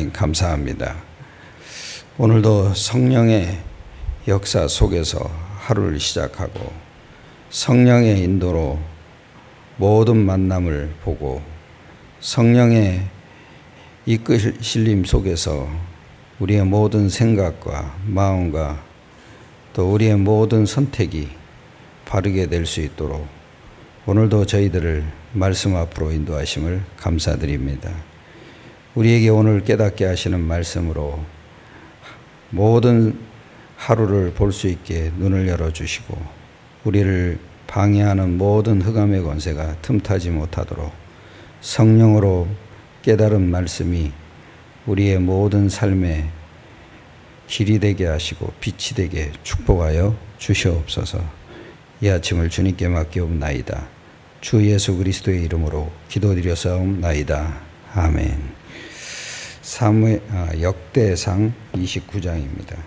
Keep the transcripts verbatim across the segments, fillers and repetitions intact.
하나님 감사합니다. 오늘도 성령의 역사 속에서 하루를 시작하고 성령의 인도로 모든 만남을 보고 성령의 이끄실림 속에서 우리의 모든 생각과 마음과 또 우리의 모든 선택이 바르게 될 수 있도록 오늘도 저희들을 말씀 앞으로 인도하심을 감사드립니다. 우리에게 오늘 깨닫게 하시는 말씀으로 모든 하루를 볼 수 있게 눈을 열어주시고 우리를 방해하는 모든 흑암의 권세가 틈타지 못하도록 성령으로 깨달은 말씀이 우리의 모든 삶에 길이 되게 하시고 빛이 되게 축복하여 주시옵소서. 이 아침을 주님께 맡기옵나이다. 주 예수 그리스도의 이름으로 기도드려사옵나이다. 아멘. 사무엘, 아, 역대상 이십구 장입니다.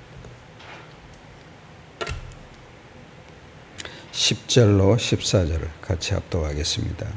십 절로 십사 절을 같이 합독하겠습니다.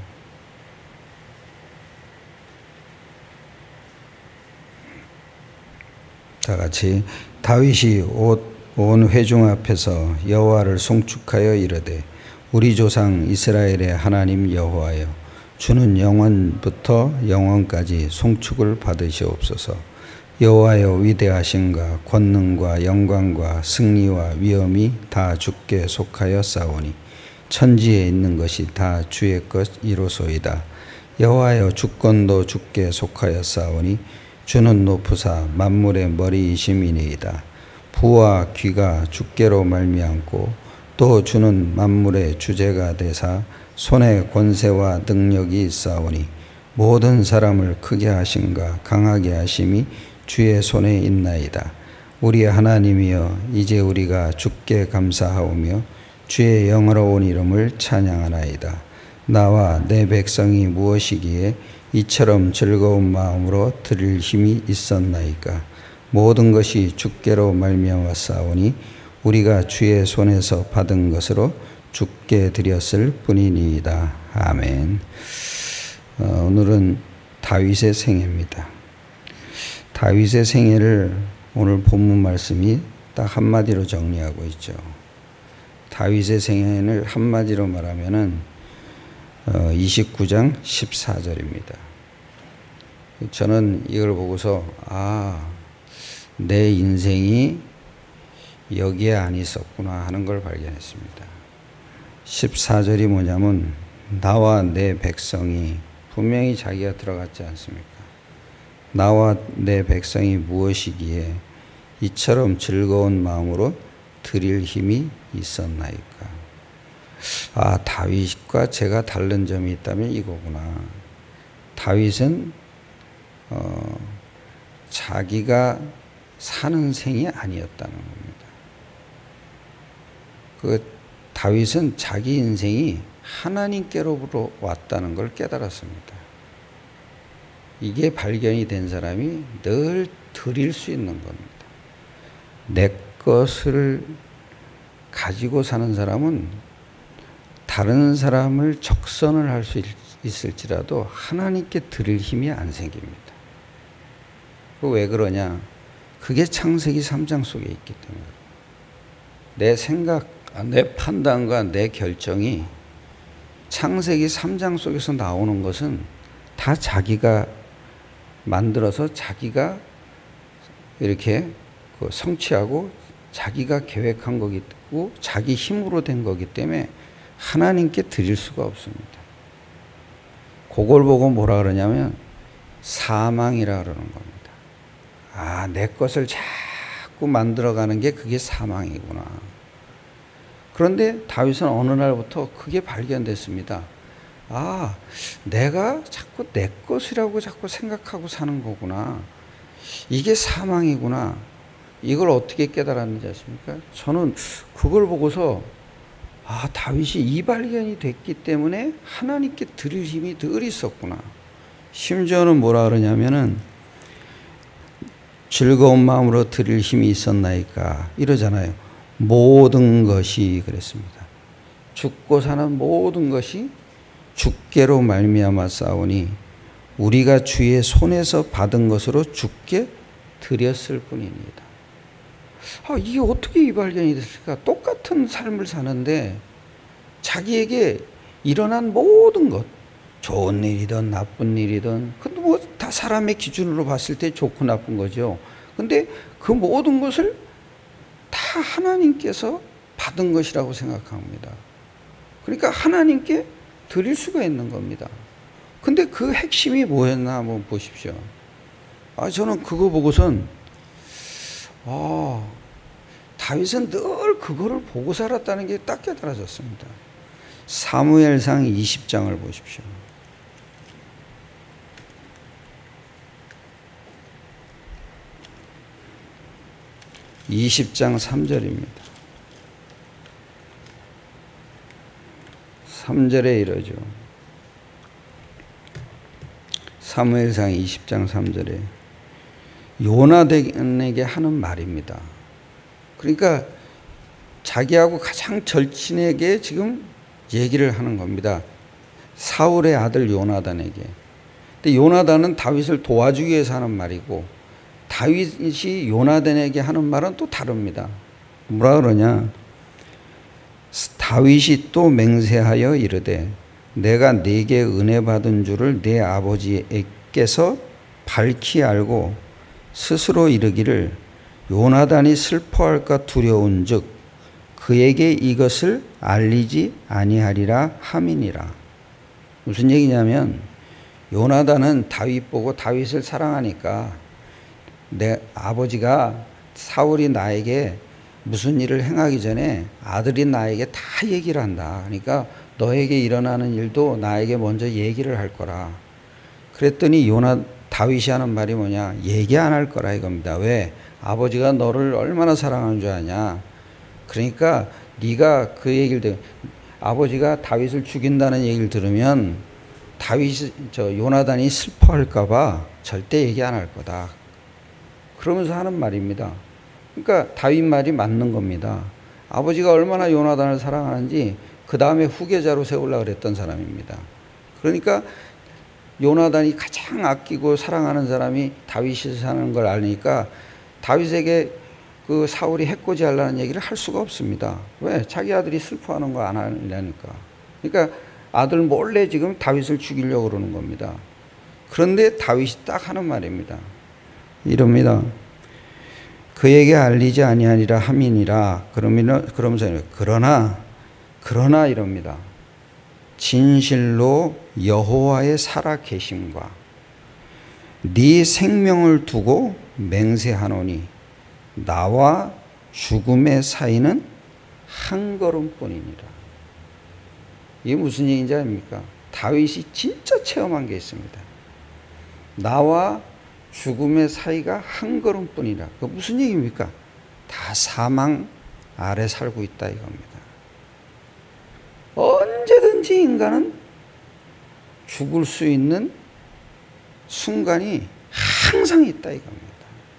다 같이 다윗이 온 회중 앞에서 여호와를 송축하여 이르되 우리 조상 이스라엘의 하나님 여호와여 주는 영원부터 영원까지 송축을 받으시옵소서. 여호와여 위대하심과 권능과 영광과 승리와 위엄이 다 주께 속하여 싸우니 천지에 있는 것이 다 주의 것이로소이다. 여호와여 주권도 주께 속하여 싸우니 주는 높으사 만물의 머리이심이니이다. 부와 귀가 주께로 말미암고 또 주는 만물의 주제가 되사 손에 권세와 능력이 있사오니 모든 사람을 크게 하심과 강하게 하심이 주의 손에 있나이다. 우리의 하나님이여 이제 우리가 주께 감사하오며 주의 영화로운 이름을 찬양하나이다. 나와 내 백성이 무엇이기에 이처럼 즐거운 마음으로 드릴 힘이 있었나이까. 모든 것이 주께로 말미암아 싸우니 우리가 주의 손에서 받은 것으로 주께 드렸을 뿐이니이다. 아멘. 어, 오늘은 다윗의 생애입니다. 다윗의 생애를 오늘 본문 말씀이 딱 한마디로 정리하고 있죠. 다윗의 생애를 한마디로 말하면은 어, 이십구 장 십사 절입니다. 저는 이걸 보고서 아, 내 인생이 여기에 안 있었구나 하는 걸 발견했습니다. 십사 절이 뭐냐면 나와 내 백성이, 분명히 자기가 들어갔지 않습니까? 나와 내 백성이 무엇이기에 이처럼 즐거운 마음으로 드릴 힘이 있었나이까. 아, 다윗과 제가 다른 점이 있다면 이거구나. 다윗은 어, 자기가 사는 생이 아니었다는 겁니다. 그 다윗은 자기 인생이 하나님께로부터 왔다는 걸 깨달았습니다. 이게 발견이 된 사람이 늘 드릴 수 있는 겁니다. 내 것을 가지고 사는 사람은 다른 사람을 적선을 할 수 있을지라도 하나님께 드릴 힘이 안 생깁니다. 왜 그러냐? 그게 창세기 삼 장 속에 있기 때문에. 내 생각, 내 판단과 내 결정이 창세기 삼 장 속에서 나오는 것은 다 자기가 만들어서 자기가 이렇게 성취하고 자기가 계획한 거고 자기 힘으로 된 거기 때문에 하나님께 드릴 수가 없습니다. 그걸 보고 뭐라 그러냐면 사망이라 그러는 겁니다. 아, 내 것을 자꾸 만들어가는 게 그게 사망이구나. 그런데 다윗은 어느 날부터 그게 발견됐습니다. 아, 내가 자꾸 내 것이라고 자꾸 생각하고 사는 거구나. 이게 사망이구나. 이걸 어떻게 깨달았는지 아십니까? 저는 그걸 보고서 아, 다윗이 이 발견이 됐기 때문에 하나님께 드릴 힘이 늘 있었구나. 심지어는 뭐라 그러냐면은 즐거운 마음으로 드릴 힘이 있었나이까 이러잖아요. 모든 것이 그랬습니다. 죽고 사는 모든 것이 주께로 말미암아 싸우니 우리가 주의 손에서 받은 것으로 주께 드렸을 뿐입니다. 아, 이게 어떻게 이 발견이 됐을까? 똑같은 삶을 사는데 자기에게 일어난 모든 것, 좋은 일이든 나쁜 일이든, 근데 뭐 다 사람의 기준으로 봤을 때 좋고 나쁜 거죠. 근데 그 모든 것을 다 하나님께서 받은 것이라고 생각합니다. 그러니까 하나님께 드릴 수가 있는 겁니다. 근데 그 핵심이 뭐였나 한번 보십시오. 아, 저는 그거 보고선 아, 다윗은 늘 그거를 보고 살았다는 게 딱 깨달아졌습니다. 사무엘상 이십 장을 보십시오. 이십 장 삼 절입니다. 삼 절에 이러죠. 사무엘상 이십 장 삼 절에 요나단에게 하는 말입니다. 그러니까 자기하고 가장 절친에게 지금 얘기를 하는 겁니다. 사울의 아들 요나단에게. 근데 요나단은 다윗을 도와주기 위해서 하는 말이고, 다윗이 요나단에게 하는 말은 또 다릅니다. 뭐라 그러냐? 다윗이 또 맹세하여 이르되 내가 네게 은혜 받은 줄을 네 아버지께서 밝히 알고 스스로 이르기를 요나단이 슬퍼할까 두려운즉 그에게 이것을 알리지 아니하리라 함이니라. 무슨 얘기냐면, 요나단은 다윗 보고 다윗을 사랑하니까 내 아버지가 사울이 나에게 무슨 일을 행하기 전에 아들이 나에게 다 얘기를 한다. 그러니까 너에게 일어나는 일도 나에게 먼저 얘기를 할 거라. 그랬더니 요나 다윗이 하는 말이 뭐냐? 얘기 안 할 거라 이겁니다. 왜? 아버지가 너를 얼마나 사랑하는 줄 아냐? 그러니까 네가 그 얘기를 들, 아버지가 다윗을 죽인다는 얘기를 들으면 다윗 저 요나단이 슬퍼할까봐 절대 얘기 안 할 거다. 그러면서 하는 말입니다. 그러니까 다윗 말이 맞는 겁니다. 아버지가 얼마나 요나단을 사랑하는지 그 다음에 후계자로 세우려고 그랬던 사람입니다. 그러니까 요나단이 가장 아끼고 사랑하는 사람이 다윗이 사는 걸 아니까 다윗에게 그 사울이 해코지 하려는 얘기를 할 수가 없습니다. 왜? 자기 아들이 슬퍼하는 거 안 하려니까. 그러니까 아들 몰래 지금 다윗을 죽이려고 그러는 겁니다. 그런데 다윗이 딱 하는 말입니다. 이럽니다. 그에게 알리지 아니하니라 함이니라. 그러면 그러면서 그러나 그러나 이럽니다. 진실로 여호와의 살아 계심과 네 생명을 두고 맹세하노니 나와 죽음의 사이는 한 걸음뿐이니라. 이게 무슨 얘기인지 아닙니까? 다윗이 진짜 체험한 게 있습니다. 나와 죽음의 사이가 한 걸음뿐이라. 그 무슨 얘기입니까? 다 사망 아래 살고 있다 이겁니다. 언제든지 인간은 죽을 수 있는 순간이 항상 있다 이겁니다.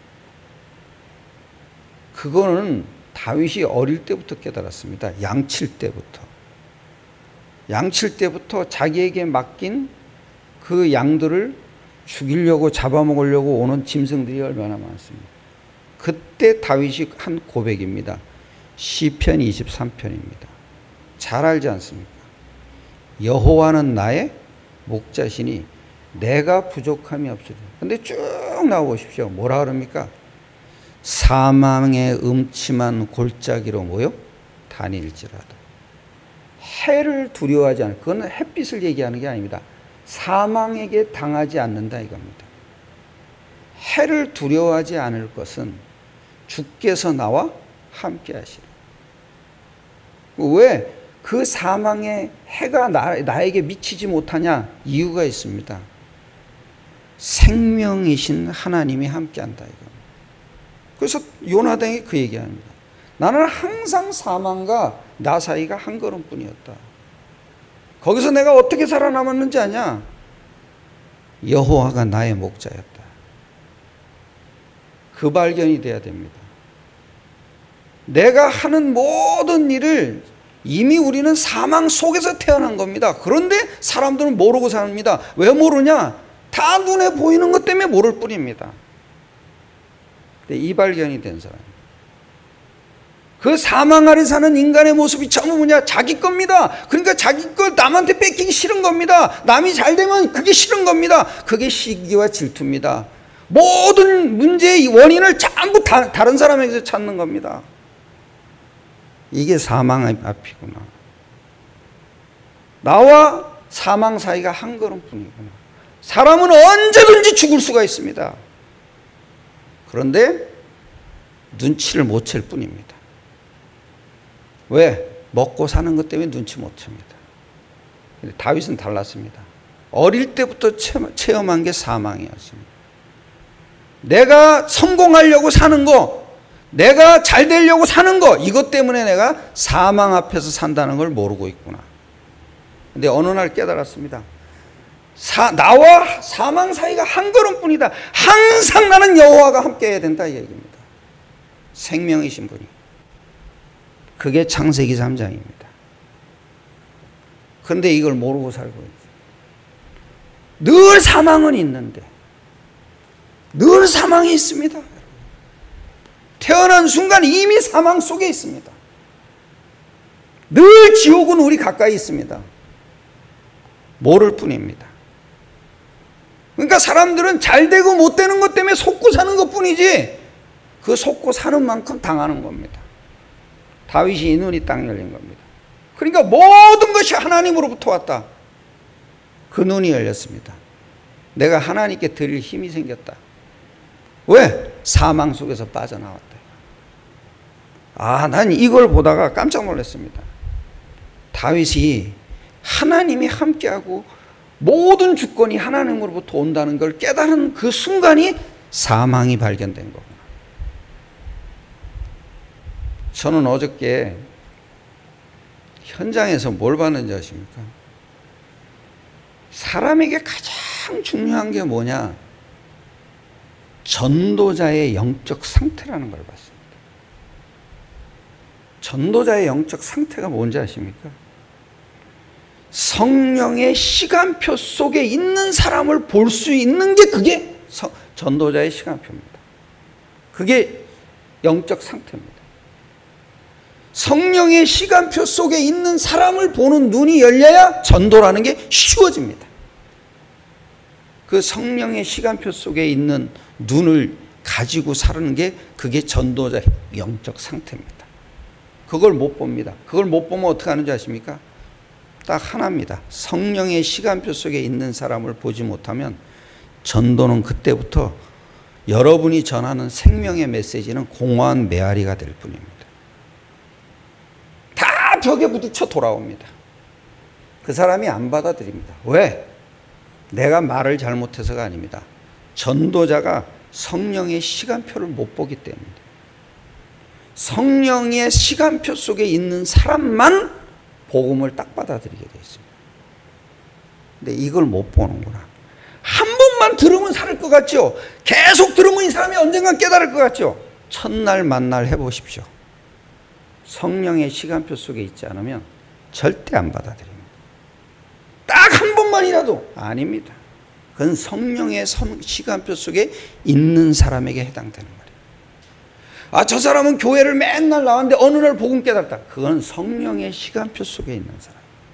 그거는 다윗이 어릴 때부터 깨달았습니다. 양칠 때부터. 양칠 때부터 자기에게 맡긴 그 양들을 죽이려고 잡아먹으려고 오는 짐승들이 얼마나 많습니다. 그때 다윗이 한 고백입니다. 시편 이십삼 편입니다. 잘 알지 않습니까? 여호와는 나의 목자시니 내가 부족함이 없으리라. 근데 쭉 나와보십시오. 뭐라 그럽니까? 사망의 음침한 골짜기로 모여 다닐지라도. 해를 두려워하지 않을, 그건 햇빛을 얘기하는 게 아닙니다. 사망에게 당하지 않는다 이겁니다. 해를 두려워하지 않을 것은 주께서 나와 함께 하시라. 왜 그 사망의 해가 나, 나에게 미치지 못하냐? 이유가 있습니다. 생명이신 하나님이 함께 한다 이겁니다. 그래서 요나단이 그 얘기합니다. 나는 항상 사망과 나 사이가 한 걸음뿐이었다. 거기서 내가 어떻게 살아남았는지 아냐? 여호와가 나의 목자였다. 그 발견이 돼야 됩니다. 내가 하는 모든 일을 이미 우리는 사망 속에서 태어난 겁니다. 그런데 사람들은 모르고 삽니다. 왜 모르냐? 다 눈에 보이는 것 때문에 모를 뿐입니다. 근데 이 발견이 된 사람, 그 사망 아래 사는 인간의 모습이 전부 뭐냐? 자기 겁니다. 그러니까 자기 걸 남한테 뺏기기 싫은 겁니다. 남이 잘 되면 그게 싫은 겁니다. 그게 시기와 질투입니다. 모든 문제의 원인을 전부 다, 다른 사람에게서 찾는 겁니다. 이게 사망의 앞이구나. 나와 사망 사이가 한 걸음뿐이구나. 사람은 언제든지 죽을 수가 있습니다. 그런데 눈치를 못 챌 뿐입니다. 왜? 먹고 사는 것 때문에 눈치 못 챕니다. 근데 다윗은 달랐습니다. 어릴 때부터 체험한 게 사망이었습니다. 내가 성공하려고 사는 거, 내가 잘 되려고 사는 거, 이것 때문에 내가 사망 앞에서 산다는 걸 모르고 있구나. 근데 어느 날 깨달았습니다. 사, 나와 사망 사이가 한 걸음뿐이다. 항상 나는 여호와가 함께 해야 된다, 이 얘기입니다. 생명이신 분이. 그게 창세기 삼 장입니다. 그런데 이걸 모르고 살고 있어요. 늘 사망은 있는데, 늘 사망이 있습니다. 태어난 순간 이미 사망 속에 있습니다. 늘 지옥은 우리 가까이 있습니다. 모를 뿐입니다. 그러니까 사람들은 잘 되고 못 되는 것 때문에 속고 사는 것 뿐이지, 그 속고 사는 만큼 당하는 겁니다. 다윗이 이 눈이 딱 열린 겁니다. 그러니까 모든 것이 하나님으로부터 왔다. 그 눈이 열렸습니다. 내가 하나님께 드릴 힘이 생겼다. 왜? 사망 속에서 빠져나왔다. 아, 난 이걸 보다가 깜짝 놀랐습니다. 다윗이 하나님이 함께하고 모든 주권이 하나님으로부터 온다는 걸 깨달은 그 순간이 사망이 발견된 거구나. 저는 어저께 현장에서 뭘 봤는지 아십니까? 사람에게 가장 중요한 게 뭐냐? 전도자의 영적 상태라는 걸 봤습니다. 전도자의 영적 상태가 뭔지 아십니까? 성령의 시간표 속에 있는 사람을 볼 수 있는 게 그게 전도자의 시간표입니다. 그게 영적 상태입니다. 성령의 시간표 속에 있는 사람을 보는 눈이 열려야 전도라는 게 쉬워집니다. 그 성령의 시간표 속에 있는 눈을 가지고 사는 게 그게 전도자의 영적 상태입니다. 그걸 못 봅니다. 그걸 못 보면 어떻게 하는지 아십니까? 딱 하나입니다. 성령의 시간표 속에 있는 사람을 보지 못하면 전도는 그때부터 여러분이 전하는 생명의 메시지는 공허한 메아리가 될 뿐입니다. 다 벽에 부딪혀 돌아옵니다. 그 사람이 안 받아들입니다. 왜? 내가 말을 잘못해서가 아닙니다. 전도자가 성령의 시간표를 못 보기 때문입니다. 성령의 시간표 속에 있는 사람만 복음을 딱 받아들이게 되어 있습니다. 근데 이걸 못 보는구나. 한 번만 들으면 살 것 같죠? 계속 들으면 이 사람이 언젠간 깨달을 것 같죠? 첫날 만날 해보십시오. 성령의 시간표 속에 있지 않으면 절대 안 받아들입니다. 딱 한 번만이라도 아닙니다. 그건 성령의 시간표 속에 있는 사람에게 해당되는 말이에요. 아, 저 사람은 교회를 맨날 나왔는데 어느 날 복음 깨달았다. 그건 성령의 시간표 속에 있는 사람.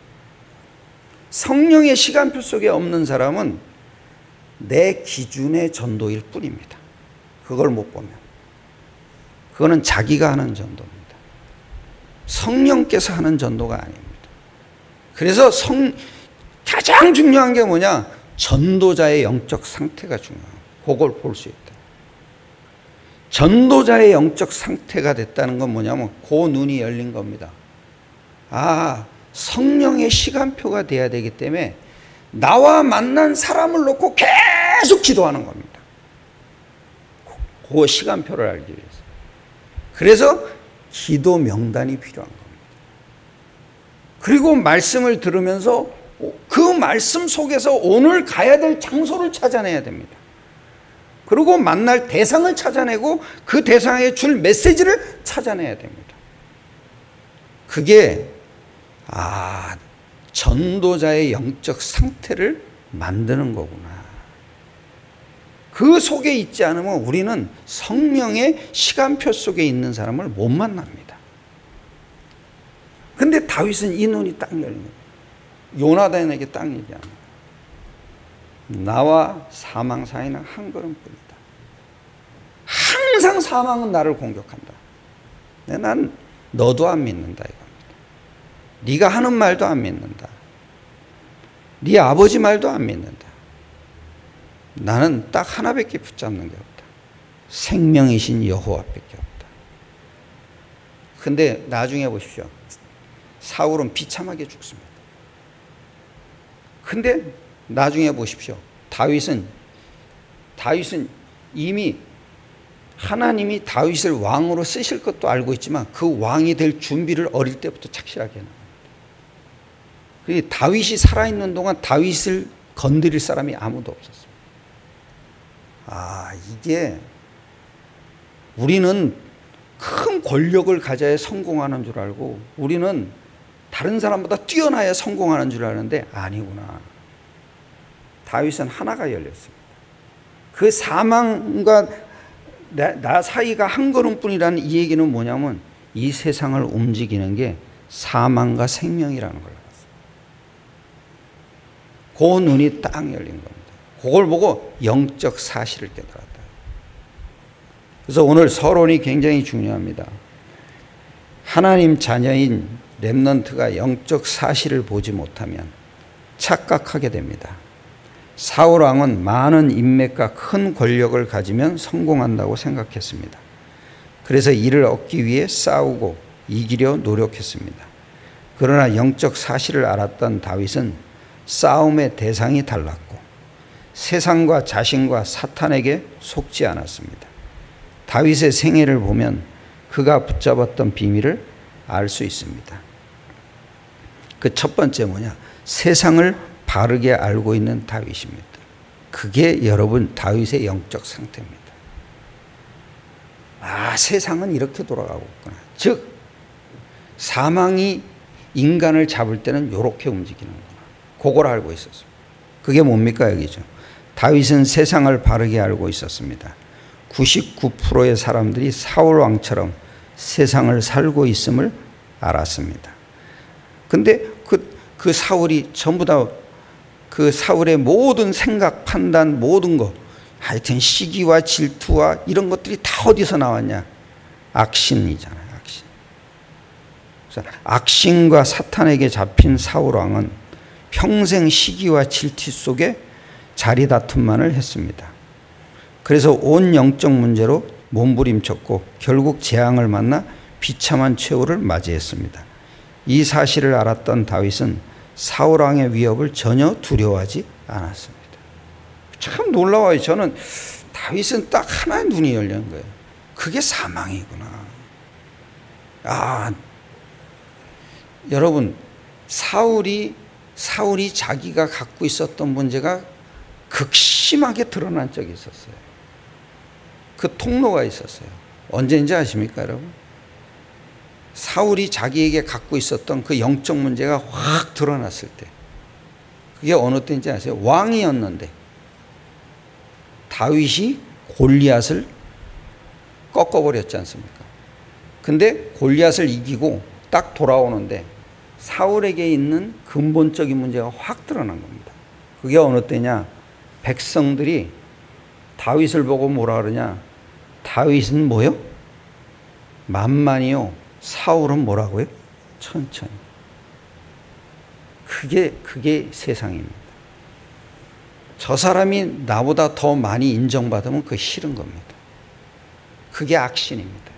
성령의 시간표 속에 없는 사람은 내 기준의 전도일 뿐입니다. 그걸 못 보면. 그거는 자기가 하는 전도입니다. 성령께서 하는 전도가 아닙니다. 그래서 성, 가장 중요한 게 뭐냐? 전도자의 영적 상태가 중요해요. 그걸 볼 수 있다. 전도자의 영적 상태가 됐다는 건 뭐냐면 그 눈이 열린 겁니다. 아, 성령의 시간표가 돼야 되기 때문에 나와 만난 사람을 놓고 계속 기도하는 겁니다. 그 시간표를 알기 위해서. 그래서 기도 명단이 필요한 겁니다. 그리고 말씀을 들으면서 그 말씀 속에서 오늘 가야 될 장소를 찾아내야 됩니다. 그리고 만날 대상을 찾아내고 그 대상에 줄 메시지를 찾아내야 됩니다. 그게 아 전도자의 영적 상태를 만드는 거구나. 그 속에 있지 않으면 우리는 성령의 시간표 속에 있는 사람을 못 만납니다. 근데 다윗은 이 눈이 딱 열린 거예요. 요나단에게 딱 얘기합니다. 나와 사망 사이는 한 걸음뿐이다. 항상 사망은 나를 공격한다. 난 너도 안 믿는다 이겁니다. 네가 하는 말도 안 믿는다. 네 아버지 말도 안 믿는다. 나는 딱 하나밖에 붙잡는 게 없다. 생명이신 여호와밖에 없다. 근데 나중에 보십시오. 사울은 비참하게 죽습니다. 근데 나중에 보십시오. 다윗은 다윗은 이미 하나님이 다윗을 왕으로 쓰실 것도 알고 있지만 그 왕이 될 준비를 어릴 때부터 착실하게 해놔요. 다윗이 살아있는 동안 다윗을 건드릴 사람이 아무도 없었습니다. 아, 이게 우리는 큰 권력을 가져야 성공하는 줄 알고 우리는 다른 사람보다 뛰어나야 성공하는 줄 아는데 아니구나. 다윗은 하나가 열렸습니다. 그 사망과 나, 나 사이가 한 걸음뿐이라는 이 얘기는 뭐냐면 이 세상을 움직이는 게 사망과 생명이라는 걸 알았어요. 그 눈이 딱 열린 겁니다. 그걸 보고 영적 사실을 깨달았다. 그래서 오늘 서론이 굉장히 중요합니다. 하나님 자녀인 렘넌트가 영적 사실을 보지 못하면 착각하게 됩니다. 사울 왕은 많은 인맥과 큰 권력을 가지면 성공한다고 생각했습니다. 그래서 이를 얻기 위해 싸우고 이기려 노력했습니다. 그러나 영적 사실을 알았던 다윗은 싸움의 대상이 달랐고 세상과 자신과 사탄에게 속지 않았습니다. 다윗의 생애를 보면 그가 붙잡았던 비밀을 알 수 있습니다. 그 첫 번째 뭐냐? 세상을 바르게 알고 있는 다윗입니다. 그게 여러분 다윗의 영적 상태입니다. 아, 세상은 이렇게 돌아가고 있구나. 즉 사망이 인간을 잡을 때는 이렇게 움직이는구나. 그걸 알고 있었습니다. 그게 뭡니까 여기죠? 다윗은 세상을 바르게 알고 있었습니다. 구십구 퍼센트의 사람들이 사울 왕처럼 세상을 살고 있음을 알았습니다. 근데 그, 그 사울이 전부 다 그 사울의 모든 생각, 판단, 모든 것, 하여튼 시기와 질투와 이런 것들이 다 어디서 나왔냐? 악신이잖아요, 악신. 그래서 악신과 사탄에게 잡힌 사울 왕은 평생 시기와 질투 속에 자리 다툼만을 했습니다. 그래서 온 영적 문제로 몸부림쳤고 결국 재앙을 만나 비참한 최후를 맞이했습니다. 이 사실을 알았던 다윗은 사울 왕의 위협을 전혀 두려워하지 않았습니다. 참 놀라워요. 저는 다윗은 딱 하나의 눈이 열린 거예요. 그게 사망이구나. 아, 여러분 사울이 사울이 자기가 갖고 있었던 문제가 극심하게 드러난 적이 있었어요. 그 통로가 있었어요. 언제인지 아십니까, 여러분? 사울이 자기에게 갖고 있었던 그 영적 문제가 확 드러났을 때, 그게 어느 때인지 아세요? 왕이었는데 다윗이 골리앗을 꺾어버렸지 않습니까? 근데 골리앗을 이기고 딱 돌아오는데 사울에게 있는 근본적인 문제가 확 드러난 겁니다. 그게 어느 때냐? 백성들이 다윗을 보고 뭐라 그러냐? 다윗은 뭐요? 만만이요. 사울은 뭐라고요? 천천히. 그게 그게 세상입니다. 저 사람이 나보다 더 많이 인정받으면 그게 싫은 겁니다. 그게 악신입니다.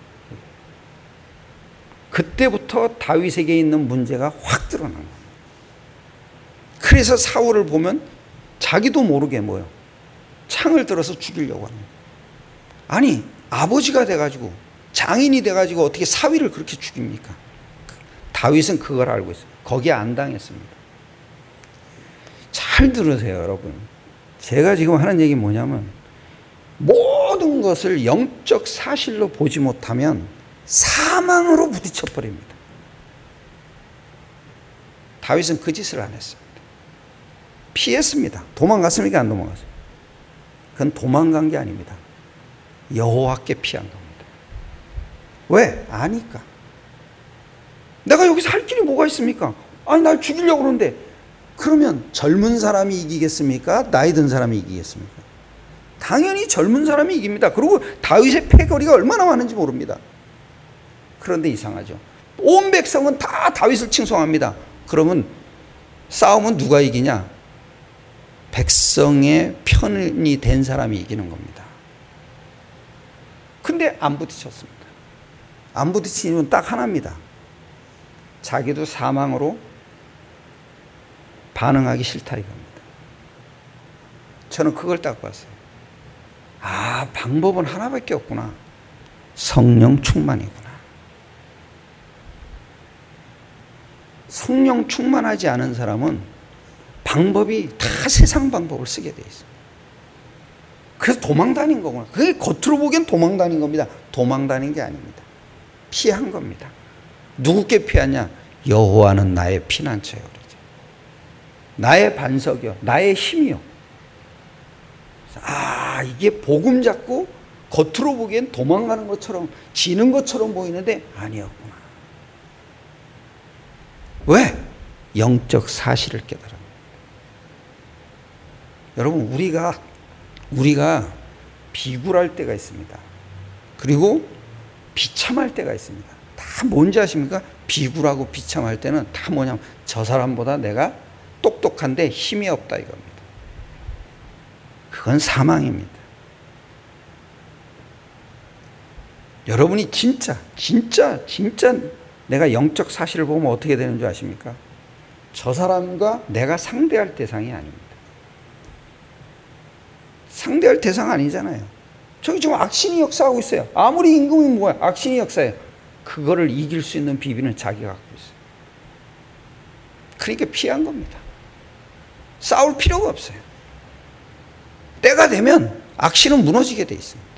그때부터 다윗에게 있는 문제가 확 드러난 겁니다. 그래서 사울을 보면 자기도 모르게 뭐요? 창을 들어서 죽이려고 합니다. 아니, 아버지가 돼가지고 장인이 돼가지고 어떻게 사위를 그렇게 죽입니까? 다윗은 그걸 알고 있어요. 거기에 안 당했습니다. 잘 들으세요, 여러분. 제가 지금 하는 얘기 뭐냐면 모든 것을 영적 사실로 보지 못하면 사망으로 부딪혀 버립니다. 다윗은 그 짓을 안 했습니다. 피했습니다. 도망갔습니까? 안 도망갔어요? 그건 도망간 게 아닙니다. 여호와께 피한 겁니다. 왜? 아니까. 내가 여기서 할 길이 뭐가 있습니까? 아니, 날 죽이려고 그러는데. 그러면 젊은 사람이 이기겠습니까? 나이 든 사람이 이기겠습니까? 당연히 젊은 사람이 이깁니다. 그리고 다윗의 패거리가 얼마나 많은지 모릅니다. 그런데 이상하죠. 온 백성은 다 다윗을 칭송합니다. 그러면 싸움은 누가 이기냐? 백성의 편이 된 사람이 이기는 겁니다. 근데 안 부딪혔습니다. 안 부딪힌 이유는 딱 하나입니다. 자기도 사망으로 반응하기 싫다 이겁니다. 저는 그걸 딱 봤어요. 아, 방법은 하나밖에 없구나. 성령 충만이구나. 성령 충만하지 않은 사람은 방법이 다 세상 방법을 쓰게 돼 있어요. 그래서 도망 다닌 거구나. 그게 겉으로 보기엔 도망 다닌 겁니다. 도망 다닌 게 아닙니다. 피한 겁니다. 누구께 피하냐? 여호와는 나의 피난처요. 나의 반석이요. 나의 힘이요. 아, 이게 복음 잡고 겉으로 보기엔 도망가는 것처럼 지는 것처럼 보이는데 아니었구나. 왜? 영적 사실을 깨달아. 여러분, 우리가 우리가 비굴할 때가 있습니다. 그리고 비참할 때가 있습니다. 다 뭔지 아십니까? 비굴하고 비참할 때는 다 뭐냐면 저 사람보다 내가 똑똑한데 힘이 없다 이겁니다. 그건 사망입니다. 여러분이 진짜 진짜 진짜 내가 영적 사실을 보면 어떻게 되는 줄 아십니까? 저 사람과 내가 상대할 대상이 아닙니다. 상대할 대상 아니잖아요. 저기 지금 악신이 역사하고 있어요. 아무리 임금이 뭐야, 악신이 역사해요. 그거를 이길 수 있는 비비는 자기가 갖고 있어요. 그러니까 피한 겁니다. 싸울 필요가 없어요. 때가 되면 악신은 무너지게 돼 있습니다.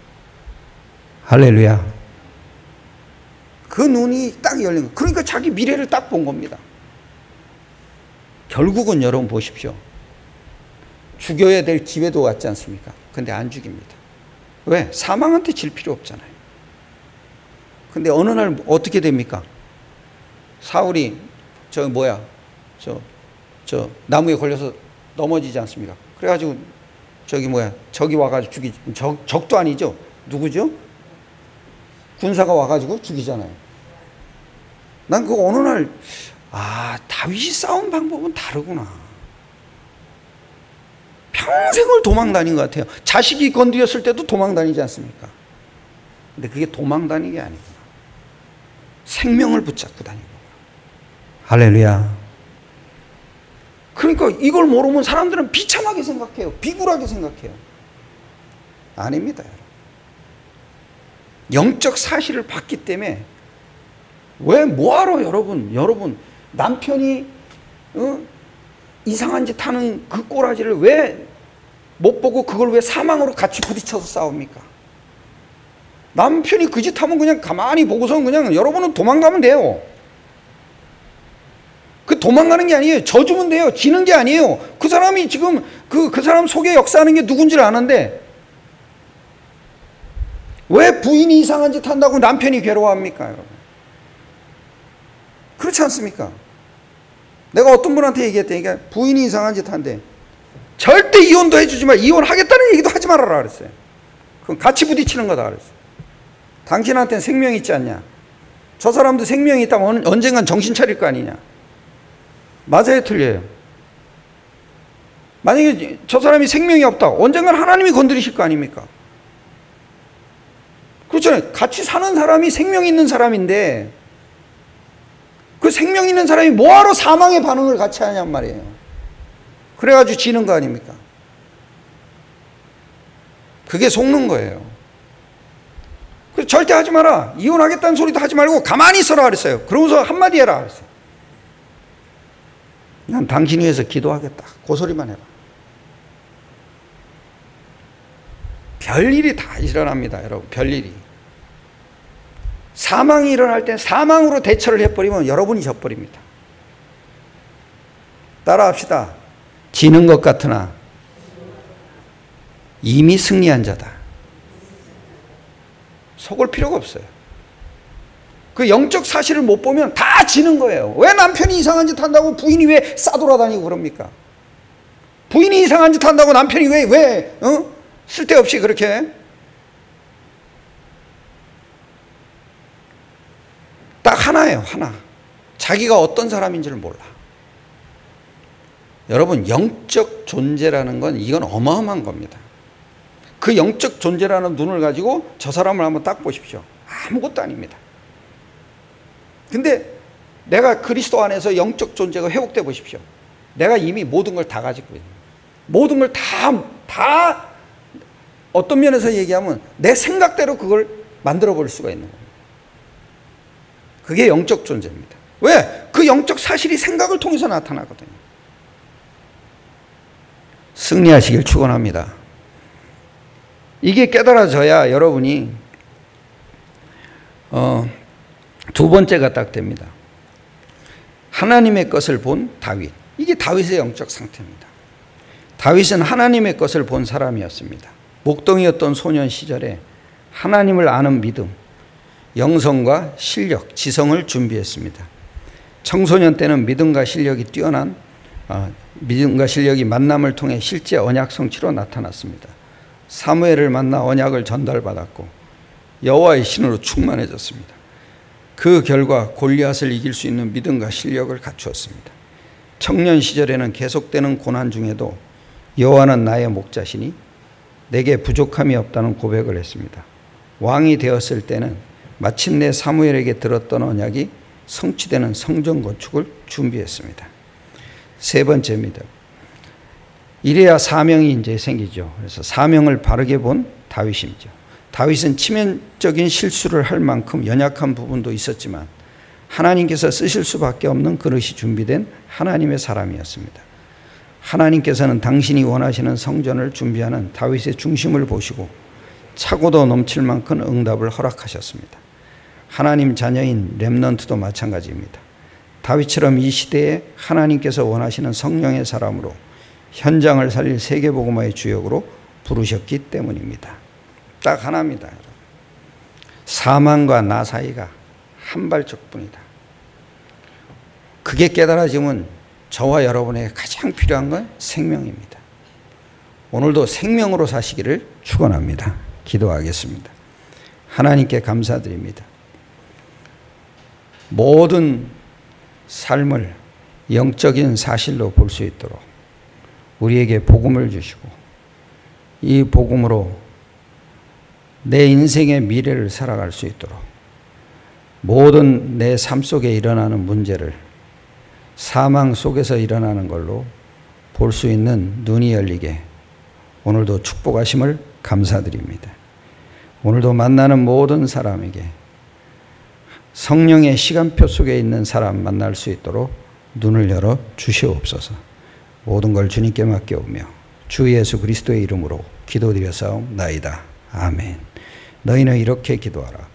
할렐루야. 그 눈이 딱 열린 거. 그러니까 자기 미래를 딱 본 겁니다. 결국은 여러분 보십시오. 죽여야 될 기회도 왔지 않습니까? 근데 안 죽입니다. 왜? 사망한테 질 필요 없잖아요. 근데 어느 날 어떻게 됩니까? 사울이 저 뭐야? 저, 저 나무에 걸려서 넘어지지 않습니까? 그래가지고 저기 뭐야? 적이 와가지고 죽이지. 적, 적도 아니죠? 누구죠? 군사가 와가지고 죽이잖아요. 난 그 어느 날, 아, 다윗이 싸운 방법은 다르구나. 평생을 도망 다닌 것 같아요. 자식이 건드렸을 때도 도망 다니지 않습니까? 근데 그게 도망 다니는 게 아니구나. 생명을 붙잡고 다니고. 할렐루야. 그러니까 이걸 모르면 사람들은 비참하게 생각해요. 비굴하게 생각해요. 아닙니다, 여러분. 영적 사실을 봤기 때문에 왜 뭐하러 여러분 여러분 남편이 어? 이상한 짓 하는 그 꼬라지를 왜 못 보고 그걸 왜 사망으로 같이 부딪혀서 싸웁니까? 남편이 그 짓 하면 그냥 가만히 보고서 그냥 여러분은 도망가면 돼요. 그 도망가는 게 아니에요. 져주면 돼요. 지는 게 아니에요. 그 사람이 지금 그, 그 사람 속에 역사하는 게 누군지를 아는데 왜 부인이 이상한 짓 한다고 남편이 괴로워합니까, 여러분? 그렇지 않습니까? 내가 어떤 분한테 얘기했더니 부인이 이상한 짓 한대. 절대 이혼도 해주지 마. 이혼하겠다는 얘기도 하지 말아라 그랬어요. 그건 같이 부딪히는 거다 그랬어요. 당신한테는 생명이 있지 않냐? 저 사람도 생명이 있다면 언젠간 정신 차릴 거 아니냐? 맞아요, 틀려요? 만약에 저 사람이 생명이 없다. 언젠간 하나님이 건드리실 거 아닙니까? 그렇잖아요. 같이 사는 사람이 생명 있는 사람인데 그 생명 있는 사람이 뭐하러 사망의 반응을 같이 하냔 말이에요. 그래가지고 지는 거 아닙니까? 그게 속는 거예요. 그래서 절대 하지 마라. 이혼하겠다는 소리도 하지 말고 가만히 있어라 그랬어요. 그러면서 한마디 해라 그랬어요. 난 당신 위해서 기도하겠다. 그 소리만 해라. 별일이 다 일어납니다, 여러분. 별일이. 사망이 일어날 땐 사망으로 대처를 해버리면 여러분이 져버립니다. 따라합시다. 지는 것 같으나 이미 승리한 자다. 속을 필요가 없어요. 그 영적 사실을 못 보면 다 지는 거예요. 왜 남편이 이상한 짓 한다고 부인이 왜 싸돌아다니고 그럽니까? 부인이 이상한 짓 한다고 남편이 왜, 왜, 어? 쓸데없이 그렇게. 딱 하나예요, 하나. 자기가 어떤 사람인지를 몰라. 여러분, 영적 존재라는 건 이건 어마어마한 겁니다. 그 영적 존재라는 눈을 가지고 저 사람을 한번 딱 보십시오. 아무것도 아닙니다. 근데 내가 그리스도 안에서 영적 존재가 회복돼 보십시오. 내가 이미 모든 걸 다 가지고 있는 거예요. 모든 걸 다, 다 어떤 면에서 얘기하면 내 생각대로 그걸 만들어 버릴 수가 있는 겁니다. 그게 영적 존재입니다. 왜? 그 영적 사실이 생각을 통해서 나타나거든요. 승리하시길 축원합니다. 이게 깨달아져야 여러분이 어, 두 번째가 딱 됩니다. 하나님의 것을 본 다윗. 이게 다윗의 영적 상태입니다. 다윗은 하나님의 것을 본 사람이었습니다. 목동이었던 소년 시절에 하나님을 아는 믿음, 영성과 실력, 지성을 준비했습니다. 청소년 때는 믿음과 실력이 뛰어난 아, 믿음과 실력이 만남을 통해 실제 언약 성취로 나타났습니다. 사무엘을 만나 언약을 전달받았고 여호와의 신으로 충만해졌습니다. 그 결과 골리앗을 이길 수 있는 믿음과 실력을 갖추었습니다. 청년 시절에는 계속되는 고난 중에도 여호와는 나의 목자시니 내게 부족함이 없다는 고백을 했습니다. 왕이 되었을 때는 마침내 사무엘에게 들었던 언약이 성취되는 성전 건축을 준비했습니다. 세 번째입니다. 이래야 사명이 이제 생기죠. 그래서 사명을 바르게 본 다윗이죠. 다윗은 치명적인 실수를 할 만큼 연약한 부분도 있었지만 하나님께서 쓰실 수밖에 없는 그릇이 준비된 하나님의 사람이었습니다. 하나님께서는 당신이 원하시는 성전을 준비하는 다윗의 중심을 보시고 차고도 넘칠 만큼 응답을 허락하셨습니다. 하나님 자녀인 렘넌트도 마찬가지입니다. 다윗처럼 이 시대에 하나님께서 원하시는 성령의 사람으로 현장을 살릴 세계복음화의 주역으로 부르셨기 때문입니다. 딱 하나입니다. 사망과 나 사이가 한 발짝뿐이다. 그게 깨달아지면 저와 여러분에게 가장 필요한 건 생명입니다. 오늘도 생명으로 사시기를 축원합니다. 기도하겠습니다. 하나님께 감사드립니다. 모든 삶을 영적인 사실로 볼 수 있도록 우리에게 복음을 주시고 이 복음으로 내 인생의 미래를 살아갈 수 있도록 모든 내 삶 속에 일어나는 문제를 사망 속에서 일어나는 걸로 볼 수 있는 눈이 열리게 오늘도 축복하심을 감사드립니다. 오늘도 만나는 모든 사람에게 성령의 시간표 속에 있는 사람 만날 수 있도록 눈을 열어 주시옵소서. 모든 걸 주님께 맡겨오며 주 예수 그리스도의 이름으로 기도드렸사옵나이다. 아멘. 너희는 이렇게 기도하라.